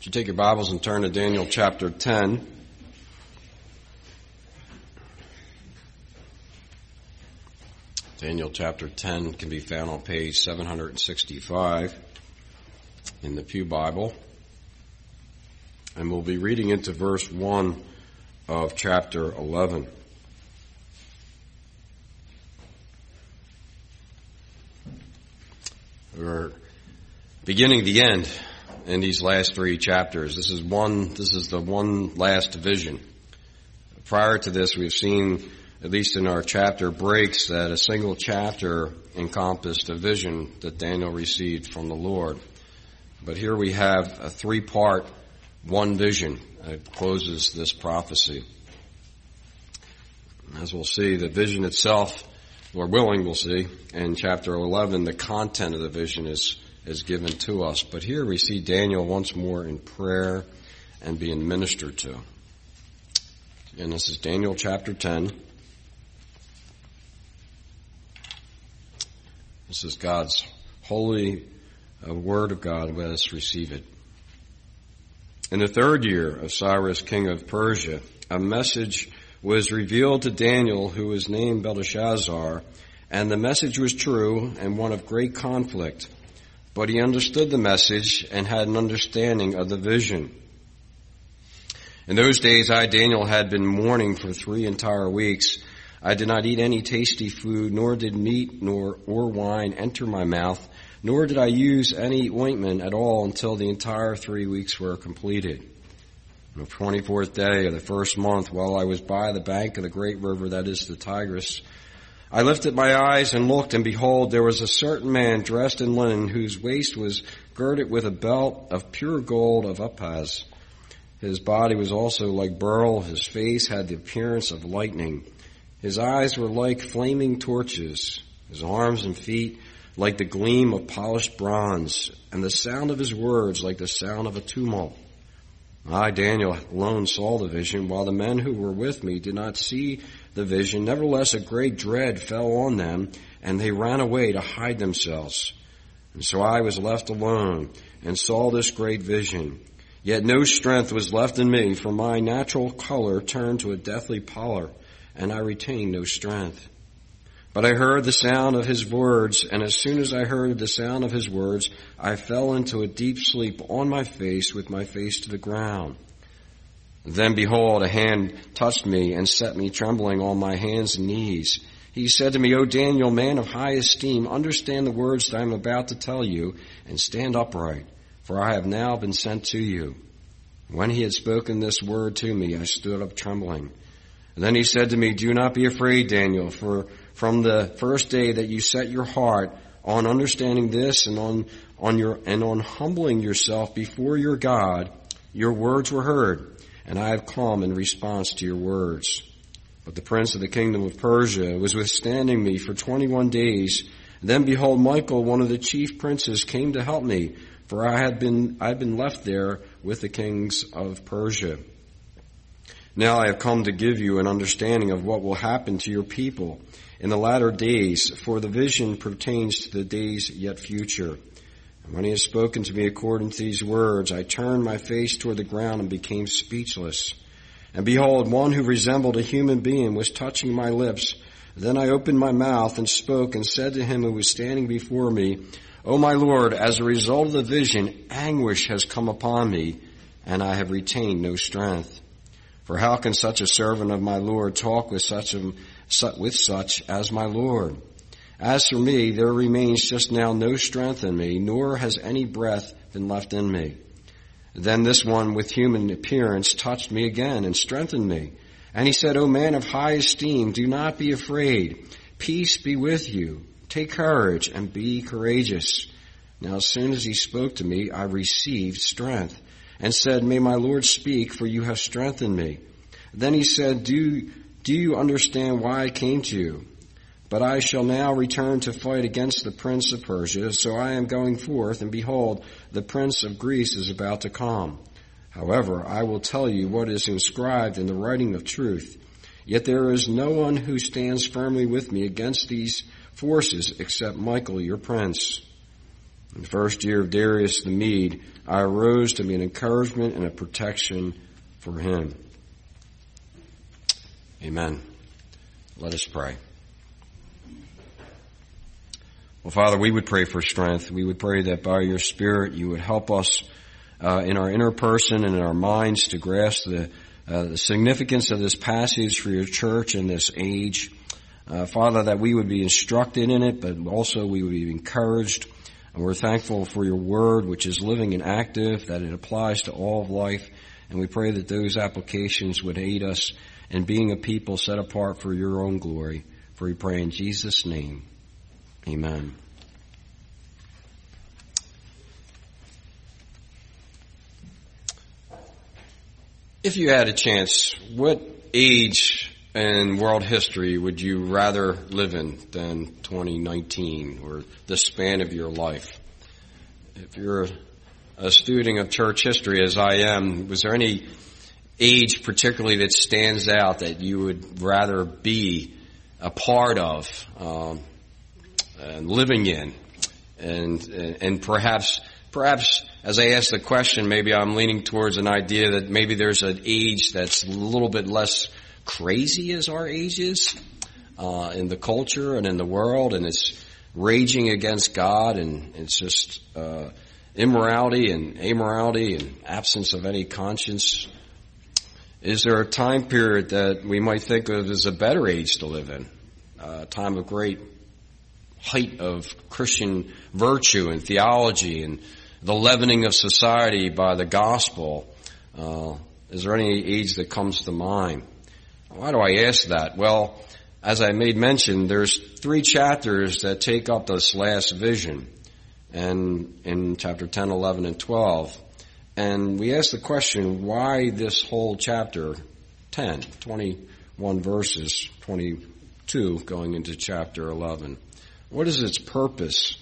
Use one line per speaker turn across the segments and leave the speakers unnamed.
If you take your Bibles and turn to Daniel chapter 10. Daniel chapter 10 can be found on page 765 in the Pew Bible. And we'll be reading into verse 1 of chapter 11. We're beginning the end in these last three chapters. This is the one last division. Prior to this, we've seen, at least in our chapter breaks, that a single chapter encompassed a vision that Daniel received from the Lord. But here we have a three-part, one vision that closes this prophecy. As we'll see, the vision itself, Lord willing, we'll see, in chapter 11, the content of the vision is given to us. But here we see Daniel once more in prayer and being ministered to. And this is Daniel chapter 10. This is God's holy word of God. Let us receive it. In the 3rd year of Cyrus, king of Persia, a message was revealed to Daniel, who was named Belteshazzar, and the message was true and one of great conflict. But he understood the message and had an understanding of the vision. In those days, I, Daniel, had been mourning for 3 entire weeks. I did not eat any tasty food, nor did meat or wine enter my mouth, nor did I use any ointment at all until the entire 3 weeks were completed. On the 24th day of the 1st month, while I was by the bank of the great river, that is the Tigris, I lifted my eyes and looked, and behold, there was a certain man dressed in linen, whose waist was girded with a belt of pure gold of Uphaz. His body was also like beryl. His face had the appearance of lightning. His eyes were like flaming torches. His arms and feet like the gleam of polished bronze, and the sound of his words like the sound of a tumult. I, Daniel, alone saw the vision, while the men who were with me did not see the vision. Nevertheless, a great dread fell on them, and they ran away to hide themselves. And so I was left alone and saw this great vision. Yet no strength was left in me, for my natural color turned to a deathly pallor, and I retained no strength. But I heard the sound of his words, and as soon as I heard the sound of his words, I fell into a deep sleep on my face, with my face to the ground. Then behold, a hand touched me and set me trembling on my hands and knees. He said to me, O Daniel, man of high esteem, understand the words that I am about to tell you, and stand upright, for I have now been sent to you. When he had spoken this word to me, I stood up trembling. And then he said to me, do not be afraid, Daniel, for from the first day that you set your heart on understanding this and on humbling yourself before your God, your words were heard, and I have come in response to your words. But the prince of the kingdom of Persia was withstanding me for 21 days. Then behold, Michael, one of the chief princes, came to help me, for I had been left there with the kings of Persia. Now I have come to give you an understanding of what will happen to your people in the latter days, for the vision pertains to the days yet future. And when he has spoken to me according to these words, I turned my face toward the ground and became speechless. And behold, one who resembled a human being was touching my lips. Then I opened my mouth and spoke and said to him who was standing before me, O my Lord, as a result of the vision, anguish has come upon me, and I have retained no strength. For how can such a servant of my Lord talk with such as my Lord? As for me, there remains just now no strength in me, nor has any breath been left in me. Then this one with human appearance touched me again and strengthened me. And he said, O man of high esteem, do not be afraid. Peace be with you. Take courage and be courageous. Now as soon as he spoke to me, I received strength and said, May my Lord speak, for you have strengthened me. Then he said, Do you understand why I came to you? But I shall now return to fight against the prince of Persia, so I am going forth, and behold, the prince of Greece is about to come. However, I will tell you what is inscribed in the writing of truth. Yet there is no one who stands firmly with me against these forces except Michael, your prince. In the first year of Darius the Mede, I arose to be an encouragement and a protection for him. Amen. Let us pray. Well, Father, we would pray for strength. We would pray that by your Spirit you would help us in our inner person and in our minds to grasp the significance of this passage for your church in this age. Father, that we would be instructed in it, but also we would be encouraged. And we're thankful for your word, which is living and active, that it applies to all of life. And we pray that those applications would aid us in being a people set apart for your own glory. For we pray in Jesus' name. Amen. If you had a chance, what age in world history would you rather live in than 2019 or the span of your life? If you're a student of church history, as I am, was there any age particularly that stands out that you would rather be a part of and living in? And perhaps as I ask the question, maybe I'm leaning towards an idea that maybe there's an age that's a little bit less crazy as our age is in the culture and in the world, and it's raging against God, and it's just immorality and amorality and absence of any conscience. Is there a time period that we might think of as a better age to live in? A time of great height of Christian virtue and theology and the leavening of society by the gospel. Is there any age that comes to mind? Why do I ask that? Well, as I made mention, there's 3 chapters that take up this last vision, and in chapter 10, 11, and 12. And we ask the question, why this whole chapter 10, 21 verses, 22 going into chapter 11? What is its purpose,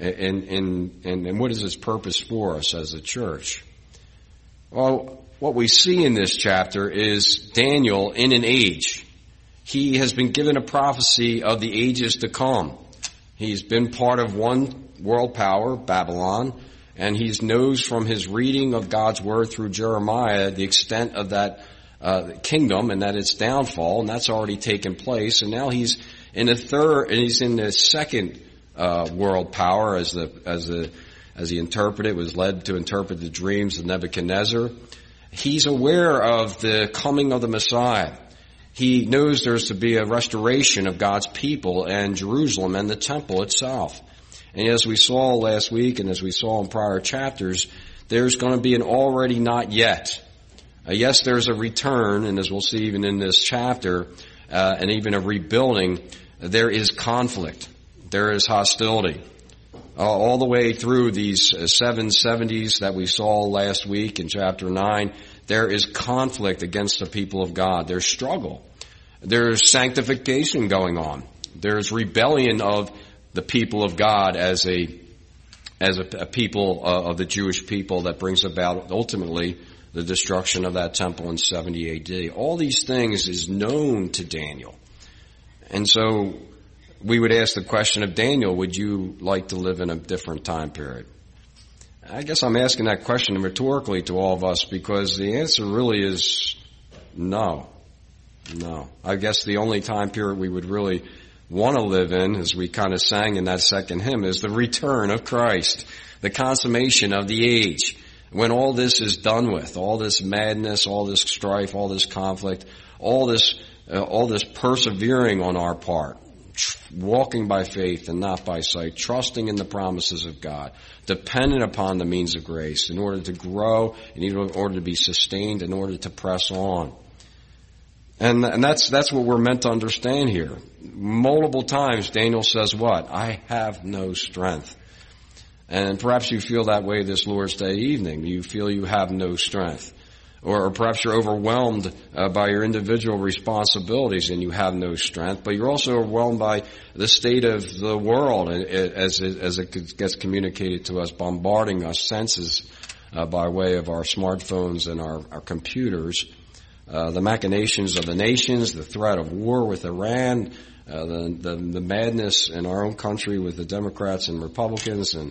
and what is its purpose for us as a church? Well, what we see in this chapter is Daniel in an age. He has been given a prophecy of the ages to come. He's been part of one world power, Babylon, and he knows from his reading of God's word through Jeremiah the extent of that kingdom and that its downfall, and that's already taken place. And now he's in the second world power, as he interpreted, was led to interpret the dreams of Nebuchadnezzar. He's aware of the coming of the Messiah. He knows there's to be a restoration of God's people and Jerusalem and the temple itself. And as we saw last week and as we saw in prior chapters, there's going to be an already not yet. Yes, there's a return, and as we'll see even in this chapter, and even a rebuilding, there is conflict. There is hostility. All the way through these 770s that we saw last week in chapter 9, there is conflict against the people of God. There's struggle. There's sanctification going on. There's rebellion of the people of God as a people of the Jewish people that brings about ultimately the destruction of that temple in 70 AD. All these things is known to Daniel. And so we would ask the question of Daniel, would you like to live in a different time period? I guess I'm asking that question rhetorically to all of us because the answer really is no. No. I guess the only time period we would really want to live in, as we kind of sang in that second hymn, is the return of Christ, the consummation of the age, when all this is done with, all this madness, all this strife, all this conflict, all this persevering on our part, walking by faith and not by sight, trusting in the promises of God, dependent upon the means of grace in order to grow, in order to be sustained, in order to press on. And that's what we're meant to understand here. Multiple times Daniel says what? I have no strength. And perhaps you feel that way this Lord's Day evening. You feel you have no strength. Or perhaps you're overwhelmed by your individual responsibilities and you have no strength, but you're also overwhelmed by the state of the world as it gets communicated to us, bombarding our senses by way of our smartphones and our computers. The machinations of the nations, the threat of war with Iran, the madness in our own country with the Democrats and Republicans, and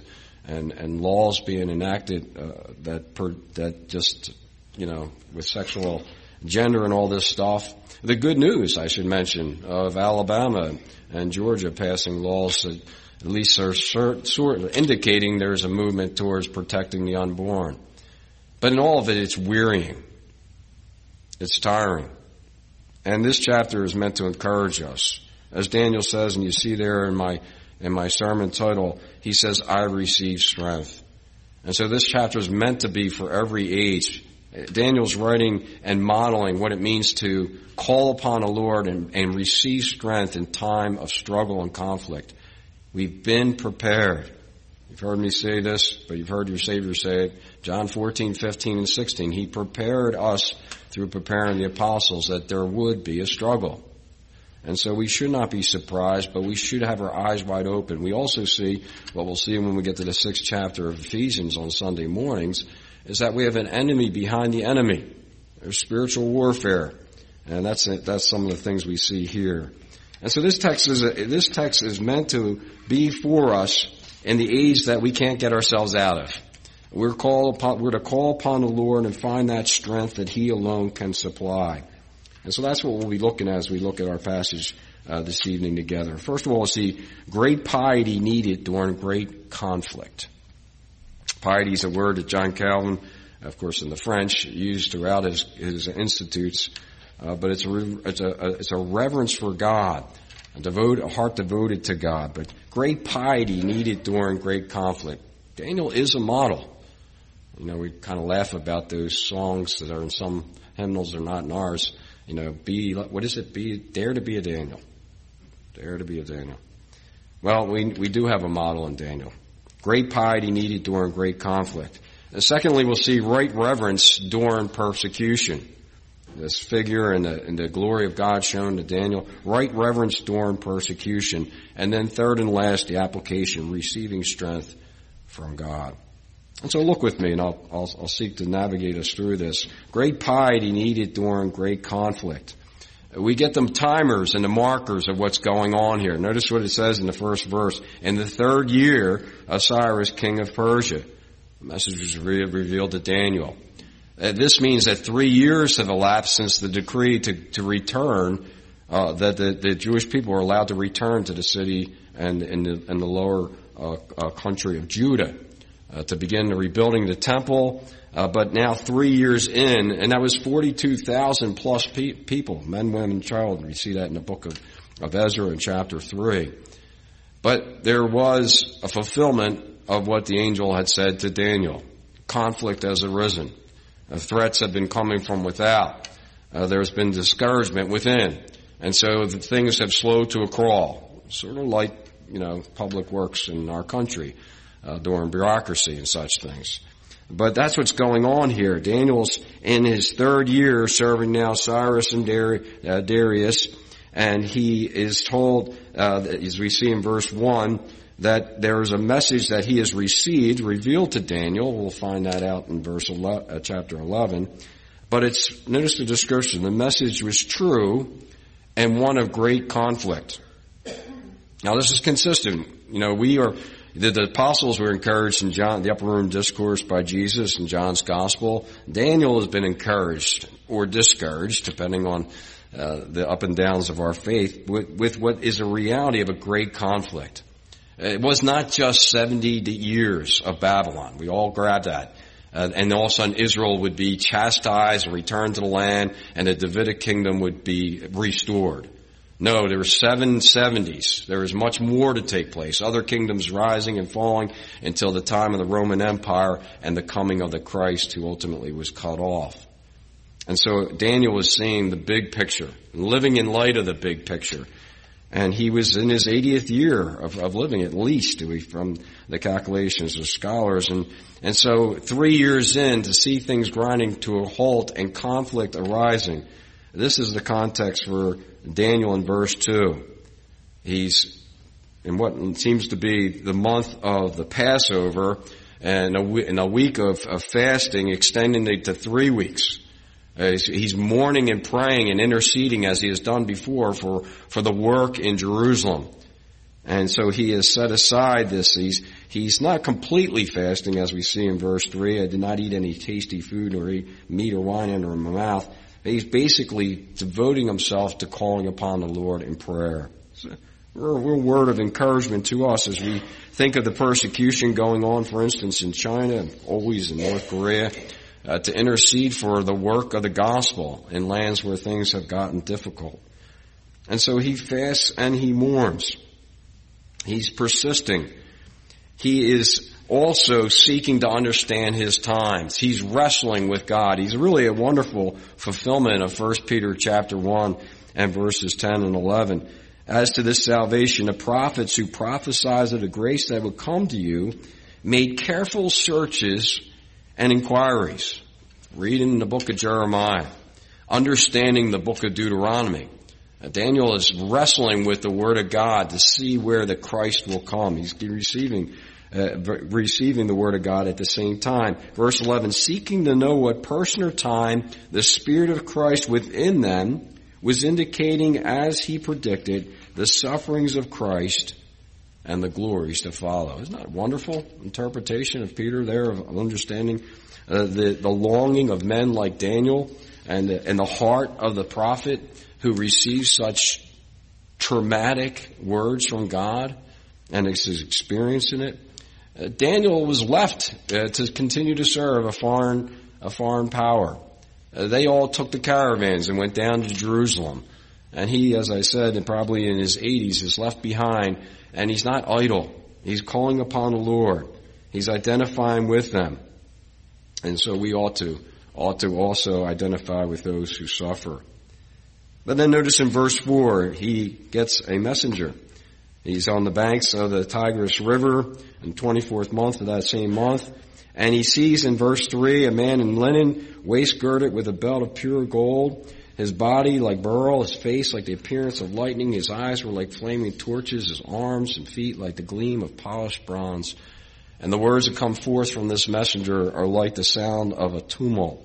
and laws being enacted that just, with sexual gender and all this stuff. The good news, I should mention, of Alabama and Georgia passing laws that at least are sort of indicating there's a movement towards protecting the unborn. But in all of it, it's wearying. It's tiring. And this chapter is meant to encourage us. As Daniel says, and you see there in my sermon title, he says, I receive strength. And so this chapter is meant to be for every age. Daniel's writing and modeling what it means to call upon the Lord and receive strength in time of struggle and conflict. We've been prepared. You've heard me say this, but you've heard your Savior say it. John 14, 15, and 16. He prepared us through preparing the apostles that there would be a struggle. And so we should not be surprised, but we should have our eyes wide open. We also see, what we'll see when we get to the 6th chapter of Ephesians on Sunday mornings, is that we have an enemy behind the enemy. There's spiritual warfare. And that's some of the things we see here. And so this text is meant to be for us in the age that we can't get ourselves out of. We're to call upon the Lord and find that strength that He alone can supply. And so that's what we'll be looking at as we look at our passage this evening together. First of all, we'll see great piety needed during great conflict. Piety is a word that John Calvin, of course in the French, used throughout his institutes, but it's a reverence for God, a heart devoted to God. But great piety needed during great conflict. Daniel is a model. We kind of laugh about those songs that are in some hymnals, they're not in ours. Dare to be a Daniel. Dare to be a Daniel. Well, we do have a model in Daniel. Great piety needed during great conflict. And secondly, we'll see right reverence during persecution. This figure and the glory of God shown to Daniel. Right reverence during persecution. And then third and last, the application, receiving strength from God. And so look with me, and I'll seek to navigate us through this. Great piety needed during great conflict. We get the timers and the markers of what's going on here. Notice what it says in the first verse. In the 3rd year of Cyrus, king of Persia. The message was revealed to Daniel. This means that 3 years have elapsed since the decree to return, that the Jewish people were allowed to return to the city and the lower country of Judah. To begin the rebuilding the temple, but now 3 years in, and that was 42,000 plus people, men, women, and child. We see that in the book of Ezra in chapter 3. But there was a fulfillment of what the angel had said to Daniel. Conflict has arisen. Threats have been coming from without. There's been discouragement within. And so the things have slowed to a crawl, sort of like, public works in our country. During bureaucracy and such things. But that's what's going on here. Daniel's in his 3rd year serving now Cyrus and Darius, and he is told, as we see in verse 1, that there is a message that he has received, revealed to Daniel. We'll find that out in chapter 11. But notice the description. The message was true and one of great conflict. Now this is consistent. The apostles were encouraged in the upper room discourse by Jesus in John's gospel. Daniel has been encouraged or discouraged, depending on the up and downs of our faith, with what is a reality of a great conflict. It was not just 70 years of Babylon. We all grabbed that. And all of a sudden Israel would be chastised and returned to the land, and the Davidic kingdom would be restored. No, there were 7 70s. There was much more to take place. Other kingdoms rising and falling until the time of the Roman Empire and the coming of the Christ who ultimately was cut off. And so Daniel was seeing the big picture, living in light of the big picture. And he was in his 80th year of living, at least, from the calculations of scholars. And so 3 years in, to see things grinding to a halt and conflict arising. This is the context for Daniel in verse 2. He's in what seems to be the month of the Passover, and a week of fasting extending it to 3 weeks. He's mourning and praying and interceding as he has done before for the work in Jerusalem. And so he has set aside this. He's not completely fasting, as we see in verse 3. I did not eat any tasty food or eat meat or wine under my mouth. He's basically devoting himself to calling upon the Lord in prayer. It's a real word of encouragement to us as we think of the persecution going on, for instance, in China, always in North Korea, to intercede for the work of the gospel in lands where things have gotten difficult. And so he fasts and he mourns. He's persisting. He is also seeking to understand his times. He's wrestling with God. He's really a wonderful fulfillment of 1 Peter chapter 1 and verses 10 and 11. As to this salvation, the prophets who prophesied of the grace that would come to you made careful searches and inquiries. Reading the book of Jeremiah, understanding the book of Deuteronomy. Daniel is wrestling with the Word of God to see where the Christ will come. He's receiving the Word of God at the same time. Verse 11, seeking to know what person or time the Spirit of Christ within them was indicating as he predicted the sufferings of Christ and the glories to follow. Isn't that a wonderful interpretation of Peter there of understanding the longing of men like Daniel and the heart of the prophet who receives such traumatic words from God and is experiencing it? Daniel was left to continue to serve a foreign power. They all took the caravans and went down to Jerusalem. And he, as I said, and probably in his 80s, is left behind, and he's not idle. He's calling upon the Lord. He's identifying with them. And so we ought to also identify with those who suffer. But then notice in verse 4, he gets a messenger. He's on the banks of the Tigris River in 24th month of that same month. And he sees in verse 3 a man in linen, waist girded with a belt of pure gold. His body like beryl, his face like the appearance of lightning. His eyes were like flaming torches, his arms and feet like the gleam of polished bronze. And the words that come forth from this messenger are like the sound of a tumult.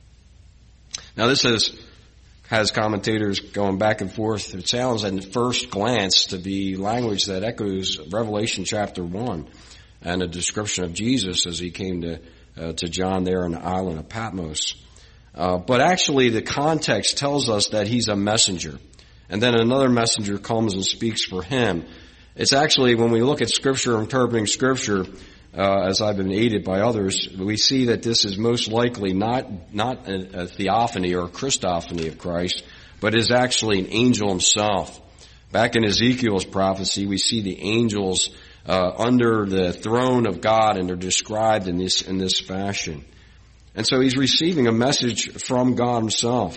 Now this has commentators going back and forth. It sounds at first glance to be language that echoes Revelation chapter 1 and a description of Jesus as he came to John there on the island of Patmos. But actually the context tells us that he's a messenger. And then another messenger comes and speaks for him. It's actually, when we look at Scripture, interpreting Scripture, as I've been aided by others, we see that this is most likely not a theophany or a Christophany of Christ, but is actually an angel himself. Back in Ezekiel's prophecy, we see the angels under the throne of God, and they're described in this fashion. And so he's receiving a message from God himself.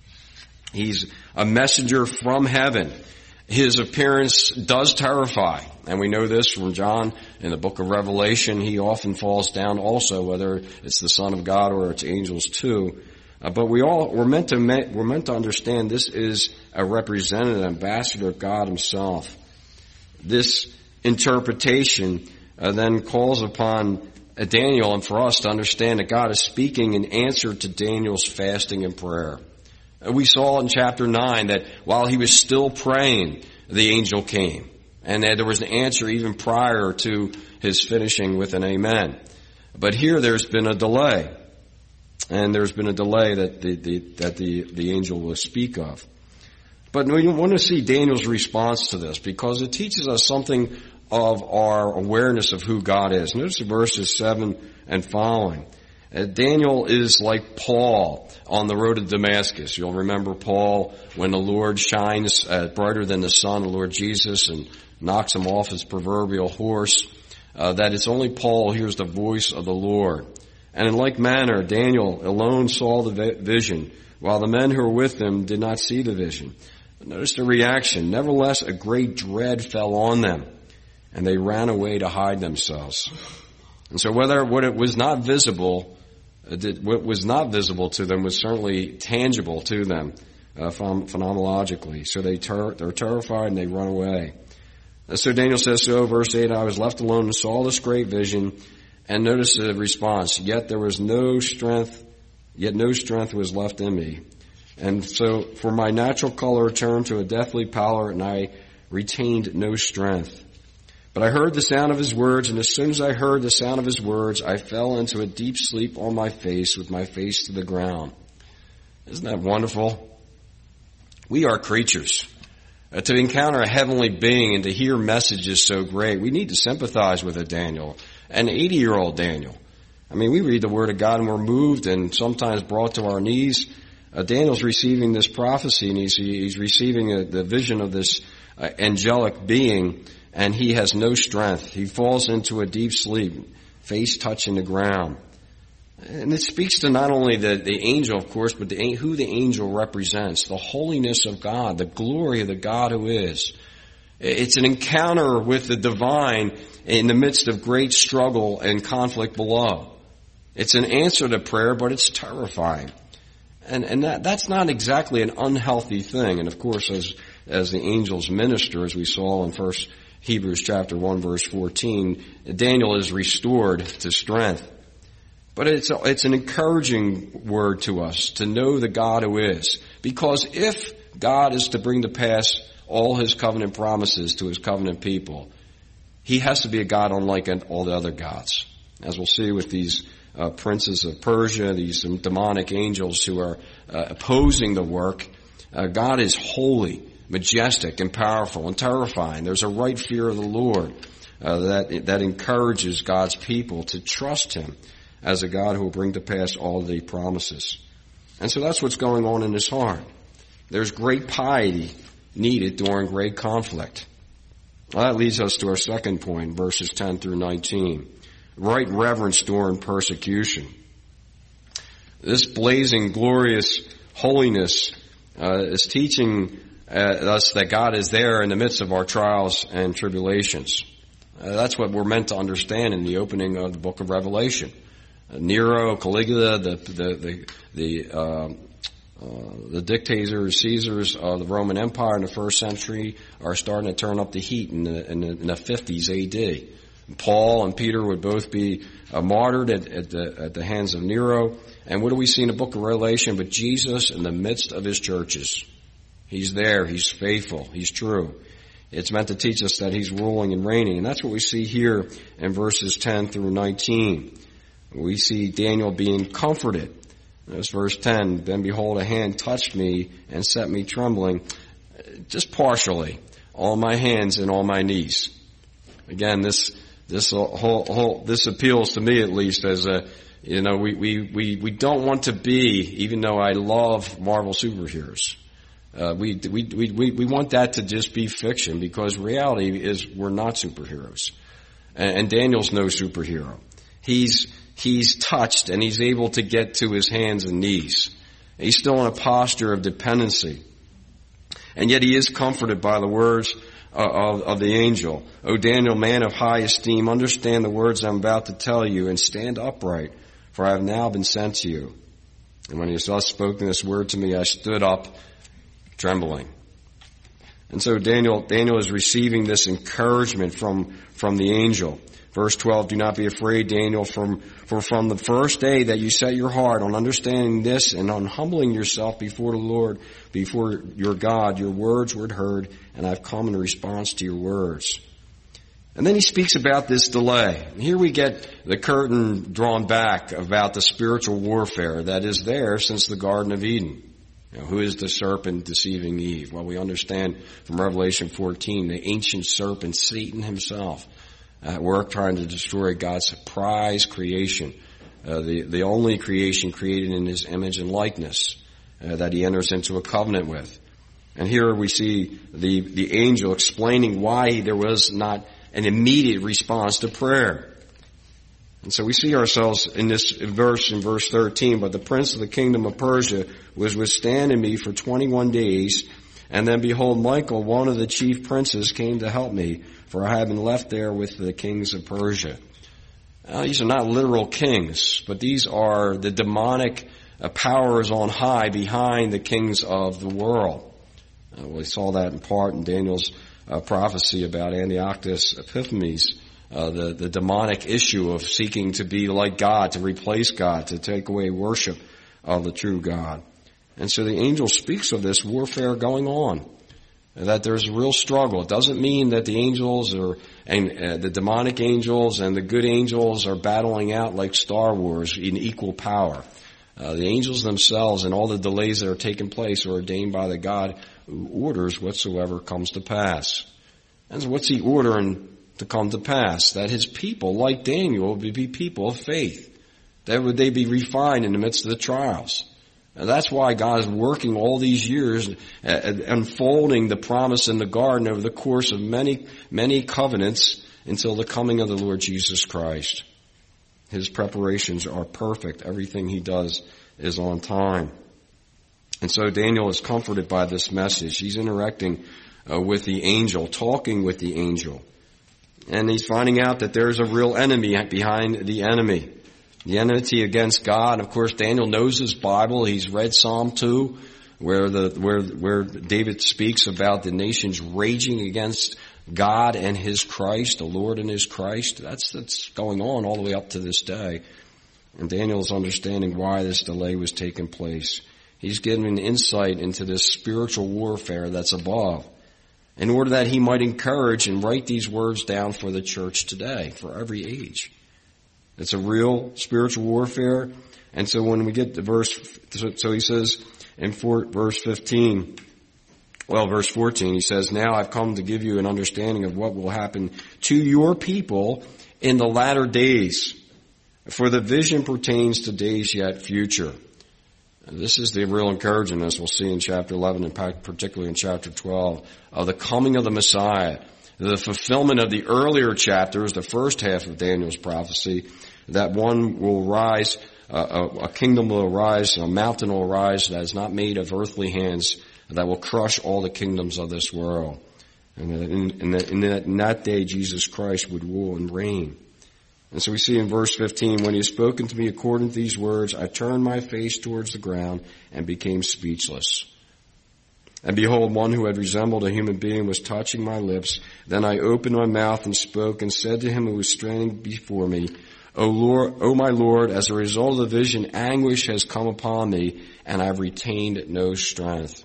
He's a messenger from heaven. His appearance does terrify. And we know this from John in the book of Revelation. He often falls down also, whether it's the Son of God or it's angels too. But we're meant to understand this is a representative ambassador of God himself. This interpretation then calls upon Daniel and for us to understand that God is speaking in answer to Daniel's fasting and prayer. We saw in chapter 9 that while he was still praying, the angel came. And that there was an answer even prior to his finishing with an amen. But here there's been a delay. And there's been a delay that the angel will speak of. But we want to see Daniel's response to this because it teaches us something of our awareness of who God is. Notice verses 7 and following. Daniel is like Paul on the road to Damascus. You'll remember Paul when the Lord shines brighter than the sun, the Lord Jesus, and knocks him off his proverbial horse. That it's only Paul hears the voice of the Lord. And in like manner, Daniel alone saw the vision, while the men who were with him did not see the vision. But notice the reaction. Nevertheless, a great dread fell on them, and they ran away to hide themselves. And so what was not visible to them was certainly tangible to them phenomenologically. So they're terrified and they run away. And so Daniel says, so verse 8, I was left alone and saw this great vision. And notice the response, yet no strength was left in me. And so for my natural color turned to a deathly pallor and I retained no strength. But I heard the sound of his words, and as soon as I heard the sound of his words, I fell into a deep sleep on my face, with my face to the ground. Isn't that wonderful? We are creatures. To encounter a heavenly being and to hear messages so great, we need to sympathize with a Daniel, an 80-year-old Daniel. I mean, we read the Word of God and we're moved and sometimes brought to our knees. Daniel's receiving this prophecy, and he's receiving the vision of this angelic being, and he has no strength. He falls into a deep sleep, face touching the ground. And it speaks to not only the angel, of course, but who the angel represents, the holiness of God, the glory of the God who is. It's an encounter with the divine in the midst of great struggle and conflict below. It's an answer to prayer, but it's terrifying. And that's not exactly an unhealthy thing. And of course, as the angels minister, as we saw in Hebrews chapter 1, verse 14, Daniel is restored to strength. But it's an encouraging word to us to know the God who is. Because if God is to bring to pass all his covenant promises to his covenant people, he has to be a God unlike all the other gods. As we'll see with these princes of Persia, these demonic angels who are opposing the work, God is holy, majestic, and powerful, and terrifying. There's a right fear of the Lord that encourages God's people to trust him as a God who will bring to pass all the promises. And so that's what's going on in his heart. There's great piety needed during great conflict. Well, that leads us to our second point, verses 10 through 19. Right reverence during persecution. This blazing, glorious holiness is teaching us that God is there in the midst of our trials and tribulations. That's what we're meant to understand in the opening of the book of Revelation. Nero, Caligula, the dictators, Caesars of the Roman Empire in the first century are starting to turn up the heat in the 50s A.D. Paul and Peter would both be martyred at the hands of Nero. And what do we see in the book of Revelation? But Jesus in the midst of his churches. He's there. He's faithful. He's true. It's meant to teach us that he's ruling and reigning. And that's what we see here in verses 10 through 19. We see Daniel being comforted. There's verse 10. Then behold, a hand touched me and set me trembling, just partially, on my hands and on my knees. Again, this appeals to me at least as we don't want to be, even though I love Marvel superheroes. We want that to just be fiction, because reality is we're not superheroes. And Daniel's no superhero. He's touched and he's able to get to his hands and knees. He's still in a posture of dependency. And yet he is comforted by the words of the angel. O Daniel, man of high esteem, understand the words I'm about to tell you and stand upright, for I have now been sent to you. And when he has thus spoken this word to me, I stood up trembling. And so Daniel is receiving this encouragement from the angel. Verse 12, do not be afraid, Daniel, for from the first day that you set your heart on understanding this and on humbling yourself before the Lord, before your God, your words were heard, and I've come in response to your words. And then he speaks about this delay. And here we get the curtain drawn back about the spiritual warfare that is there since the Garden of Eden. Who is the serpent deceiving Eve? Well, we understand from Revelation 14, the ancient serpent, Satan himself, at work trying to destroy God's prize creation, the only creation created in his image and likeness, that he enters into a covenant with. And here we see the angel explaining why there was not an immediate response to prayer. And so we see ourselves in this verse, in verse 13, but the prince of the kingdom of Persia was withstanding me for 21 days, and then behold, Michael, one of the chief princes, came to help me, for I had been left there with the kings of Persia. These are not literal kings, but these are the demonic powers on high behind the kings of the world. We saw that in part in Daniel's prophecy about Antiochus Epiphanes, the demonic issue of seeking to be like God, to replace God, to take away worship of the true God. And so the angel speaks of this warfare going on. that there's a real struggle. It doesn't mean that the angels and the demonic angels and the good angels are battling out like Star Wars in equal power. The angels themselves and all the delays that are taking place are ordained by the God who orders whatsoever comes to pass. And what's he ordering to come to pass? That his people, like Daniel, would be people of faith. That would they be refined in the midst of the trials. And that's why God is working all these years, unfolding the promise in the garden over the course of many, many covenants until the coming of the Lord Jesus Christ. His preparations are perfect. Everything he does is on time. And so Daniel is comforted by this message. He's interacting with the angel, talking with the angel. And he's finding out that there's a real enemy behind the enemy. The enmity against God. Of course, Daniel knows his Bible. He's read Psalm 2, where David speaks about the nations raging against God and his Christ, the Lord and his Christ. That's going on all the way up to this day. And Daniel is understanding why this delay was taking place. He's given insight into this spiritual warfare that's above, in order that he might encourage and write these words down for the church today, for every age. It's a real spiritual warfare. And so when we get to verse, so he says in verse 14, he says, "Now I've come to give you an understanding of what will happen to your people in the latter days. For the vision pertains to days yet future." And this is the real encouragement, as we'll see in chapter 11 and particularly in chapter 12, of the coming of the Messiah. The fulfillment of the earlier chapters, the first half of Daniel's prophecy, that one will rise, a kingdom will arise, a mountain will arise that is not made of earthly hands, that will crush all the kingdoms of this world. And in that day, Jesus Christ would rule and reign. And so we see in verse 15, "When he has spoken to me according to these words, I turned my face towards the ground and became speechless. And behold, one who had resembled a human being was touching my lips. Then I opened my mouth and spoke and said to him who was standing before me, O my Lord, as a result of the vision, anguish has come upon me, and I've retained no strength."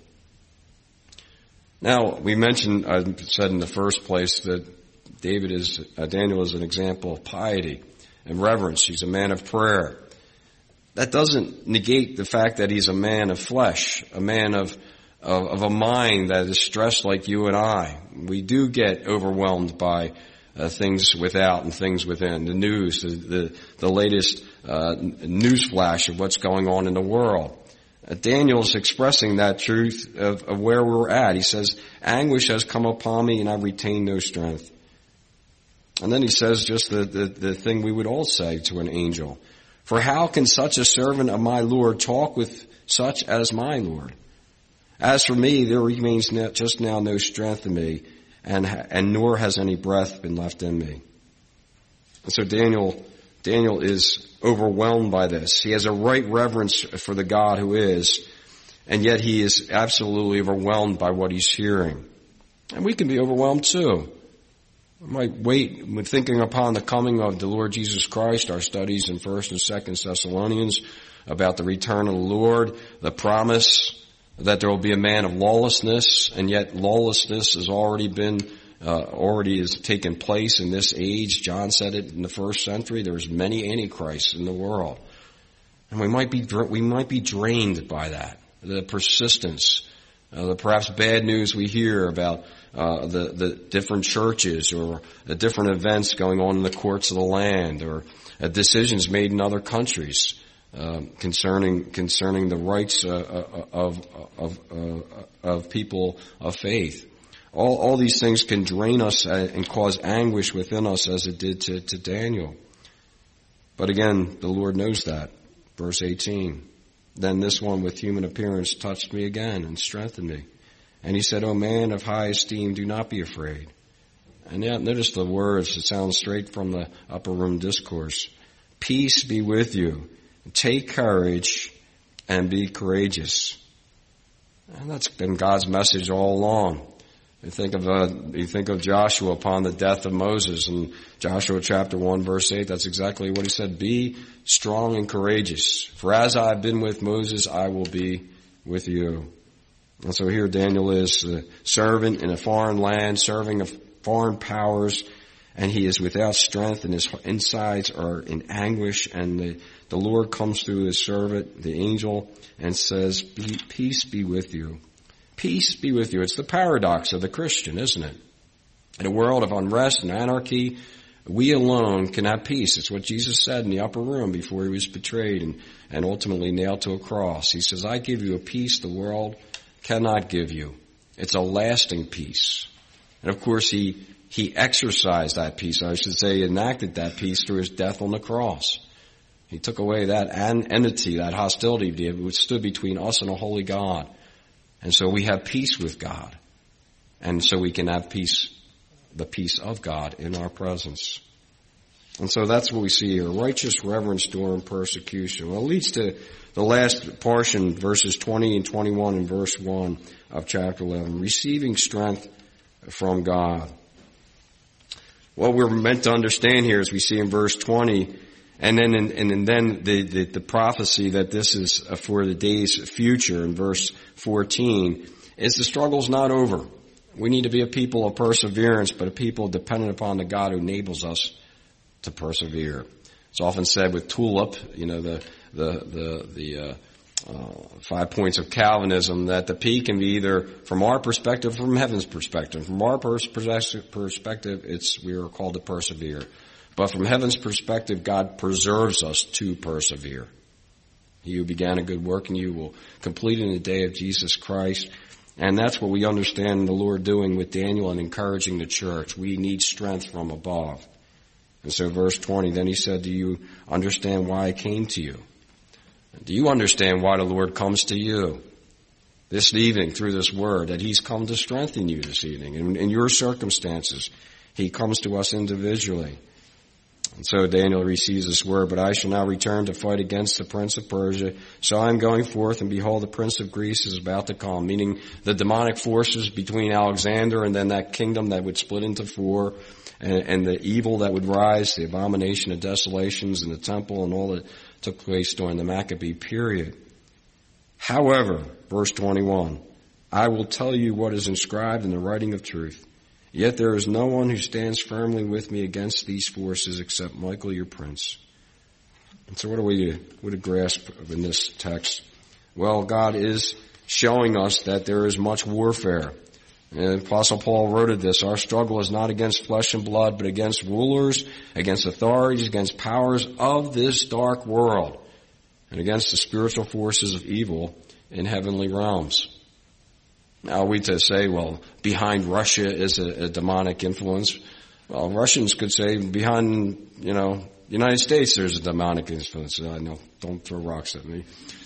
Now, I said in the first place that Daniel is an example of piety and reverence. He's a man of prayer. That doesn't negate the fact that he's a man of flesh, a man of a mind that is stressed like you and I. We do get overwhelmed by things without and things within. The news, the latest news flash of what's going on in the world. Daniel's expressing that truth of where we're at. He says, "Anguish has come upon me and I've retained no strength." And then he says just the thing we would all say to an angel. "For how can such a servant of my Lord talk with such as my Lord? As for me, there remains just now no strength in me, and nor has any breath been left in me." And so Daniel is overwhelmed by this. He has a right reverence for the God who is, and yet he is absolutely overwhelmed by what he's hearing. And we can be overwhelmed too. We might wait when thinking upon the coming of the Lord Jesus Christ, our studies in 1st and 2nd Thessalonians about the return of the Lord, the promise that there will be a man of lawlessness, and yet lawlessness has already taken place in this age. John said it in the 1st century. There's many antichrists in the world. And we might be drained by that. The persistence, the perhaps bad news we hear about the different churches or the different events going on in the courts of the land or decisions made in other countries. Concerning the rights of people of faith. All these things can drain us and cause anguish within us as it did to Daniel. But again, the Lord knows that. Verse 18. "Then this one with human appearance touched me again and strengthened me. And he said, O man of high esteem, do not be afraid." And yet, notice the words. It sounds straight from the upper room discourse. "Peace be with you. Take courage and be courageous." And that's been God's message all along. You think of Joshua upon the death of Moses in Joshua chapter 1 verse 8. That's exactly what he said. "Be strong and courageous. For as I have been with Moses, I will be with you." And so here Daniel is a servant in a foreign land, serving of foreign powers, and he is without strength, and his insides are in anguish, and the Lord comes through his servant, the angel, and says, peace be with you. Peace be with you. It's the paradox of the Christian, isn't it? In a world of unrest and anarchy, we alone can have peace. It's what Jesus said in the upper room before he was betrayed and ultimately nailed to a cross. He says, I give you a peace the world cannot give you. It's a lasting peace. And of course, he exercised that peace. I should say, enacted that peace through his death on the cross. He took away that enmity, that hostility that stood between us and a holy God. And so we have peace with God. And so we can have peace, the peace of God in our presence. And so that's what we see here. Righteous reverence during persecution. Well, it leads to the last portion, verses 20 and 21 and verse 1 of chapter 11. Receiving strength from God. What we're meant to understand here, as we see in verse 20, and then the prophecy that this is for the days future in verse 14, is the struggle's not over. We need to be a people of perseverance, but a people dependent upon the God who enables us to persevere. It's often said with TULIP, the 5 points of Calvinism, that the P can be either from our perspective or from heaven's perspective. From our perspective, we are called to persevere. But from heaven's perspective, God preserves us to persevere. He who began a good work in you will complete it in the day of Jesus Christ. And that's what we understand the Lord doing with Daniel and encouraging the church. We need strength from above. And so verse 20, then he said, do you understand why I came to you? Do you understand why the Lord comes to you this evening through this word, that he's come to strengthen you this evening in your circumstances? He comes to us individually. And so Daniel receives this word, but I shall now return to fight against the prince of Persia. So I am going forth, and behold, the prince of Greece is about to come, meaning the demonic forces between Alexander and then that kingdom that would split into four, and the evil that would rise, the abomination of desolations in the temple and all that took place during the Maccabee period. However, verse 21, I will tell you what is inscribed in the writing of truth. Yet there is no one who stands firmly with me against these forces except Michael, your prince. And so what do we grasp in this text? Well, God is showing us that there is much warfare. And Apostle Paul wrote this, our struggle is not against flesh and blood, but against rulers, against authorities, against powers of this dark world, and against the spiritual forces of evil in heavenly realms. Now, are we to say, well, behind Russia is a demonic influence? Well, Russians could say behind, the United States there's a demonic influence. I know, don't throw rocks at me.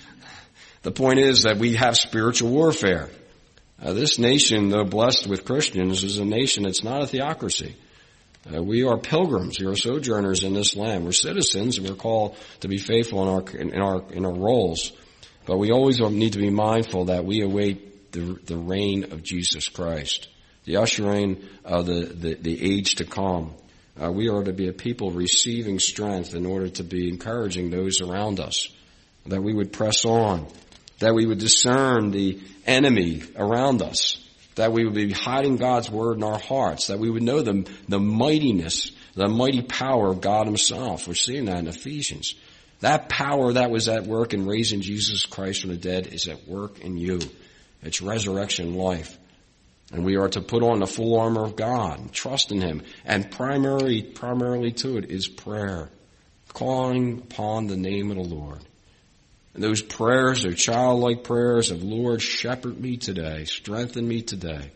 The point is that we have spiritual warfare. This nation, though blessed with Christians, is a nation that's not a theocracy. We are pilgrims. We are sojourners in this land. We're citizens, and we're called to be faithful in our roles. But we always need to be mindful that we await the reign of Jesus Christ, the ushering of the age to come. We are to be a people receiving strength in order to be encouraging those around us, that we would press on, that we would discern the enemy around us, that we would be hiding God's word in our hearts, that we would know the mightiness, the mighty power of God himself. We're seeing that in Ephesians. That power that was at work in raising Jesus Christ from the dead is at work in you. It's resurrection life. And we are to put on the full armor of God and trust in him. And primarily to it is prayer, calling upon the name of the Lord. And those prayers are childlike prayers of, Lord, shepherd me today, strengthen me today.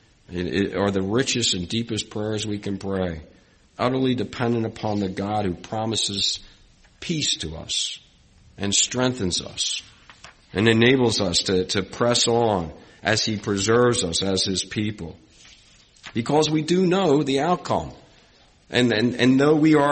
It are the richest and deepest prayers we can pray, utterly dependent upon the God who promises peace to us and strengthens us and enables us to press on as he preserves us as his people. Because we do know the outcome. And although we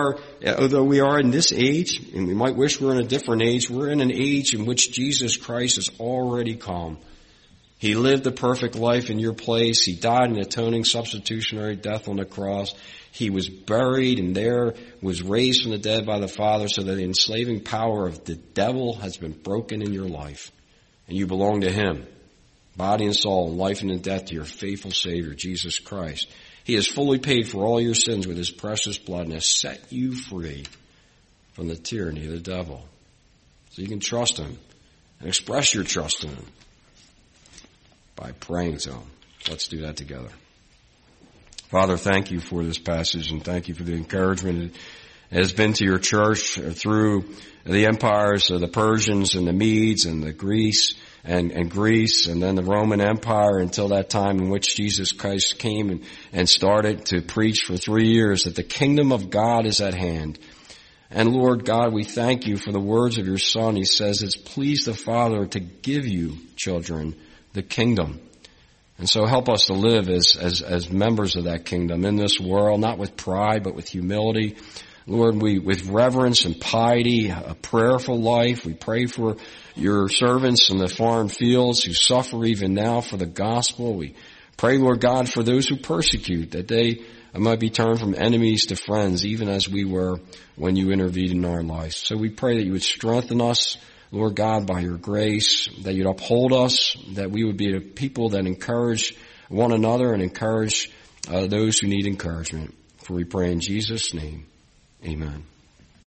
are in this age, and we might wish we're in a different age, we're in an age in which Jesus Christ has already come. He lived the perfect life in your place. He died an atoning substitutionary death on the cross. He was buried and there was raised from the dead by the Father, so that the enslaving power of the devil has been broken in your life. And you belong to him. body and soul, and life and in death to your faithful Savior, Jesus Christ. He has fully paid for all your sins with his precious blood and has set you free from the tyranny of the devil. So you can trust him and express your trust in him by praying to him. Let's do that together. Father, thank you for this passage and thank you for the encouragement it has been to your church through the empires of the Persians and the Medes and the Greece and Greece and then the Roman Empire until that time in which Jesus Christ came and started to preach for 3 years that the kingdom of God is at hand. And Lord God, we thank you for the words of your Son. He says it's pleased the Father to give you, children, the kingdom. And so help us to live as members of that kingdom in this world, not with pride, but with humility. Lord, with reverence and piety, a prayerful life, we pray for your servants in the foreign fields who suffer even now for the gospel. We pray, Lord God, for those who persecute, that they might be turned from enemies to friends, even as we were when you intervened in our lives. So we pray that you would strengthen us, Lord God, by your grace, that you'd uphold us, that we would be a people that encourage one another and encourage those who need encouragement. For we pray in Jesus' name. Amen.